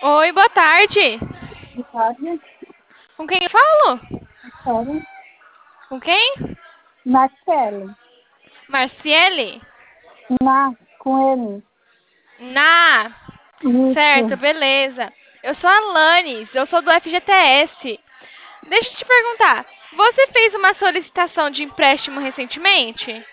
Oi, boa tarde. Sabe? Com quem eu falo? Sabe? Com quem? Naquele. Marciele? Com ele. Na. Certo, Isso. beleza. Eu sou a Lanes, eu sou do FGTS. Deixa eu te perguntar, você fez uma solicitação de empréstimo recentemente?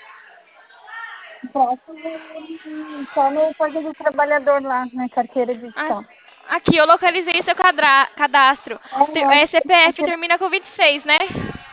Próximo, só no Código do Trabalhador lá, na carteira de Ah, edição. aqui, eu localizei seu cadastro. Aham. CPF termina com 26, né?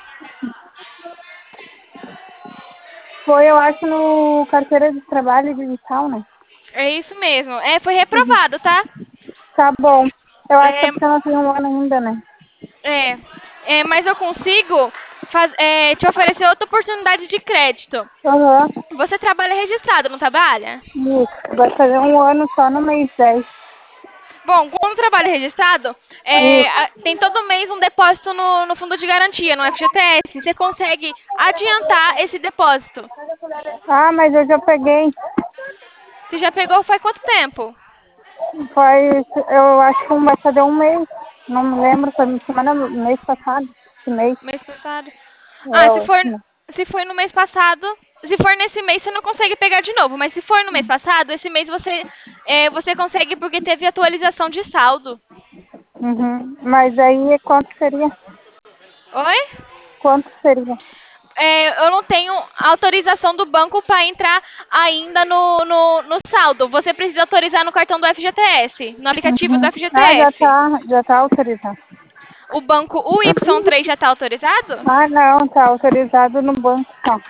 Foi, eu acho, no carteira de trabalho digital, né? É isso mesmo. É, foi Uhum. reprovado, tá? Tá bom. Eu acho que é É, porque eu não tenho um ano ainda, né? É, mas eu consigo te oferecer outra oportunidade de crédito. Aham. Você trabalha registrado, não trabalha? Isso. Vai fazer um ano só no mês 10. Bom, quando trabalha registrado, Isso. tem todo mês um depósito no fundo de garantia, no FGTS. Você consegue adiantar esse depósito. Ah, mas eu já peguei. Você já pegou faz quanto tempo? Foi, eu acho que vai fazer um mês. Não me lembro, foi semana, mês passado. Esse mês. Mês passado? É Ah, ótimo. se for no mês passado, se for nesse mês, você não consegue pegar de novo. Mas se for no mês passado, esse mês você consegue porque teve atualização de saldo. Uhum. Mas aí quanto seria? Oi? Quanto seria? Eu não tenho autorização do banco para entrar ainda no saldo. Você precisa autorizar no cartão do FGTS, no aplicativo do Uhum. Ah, FGTS. já tá autorizado. O banco UY3 já está autorizado? Ah, não, tá autorizado no banco, tá.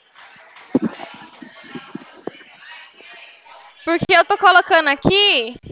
Porque eu tô colocando aqui.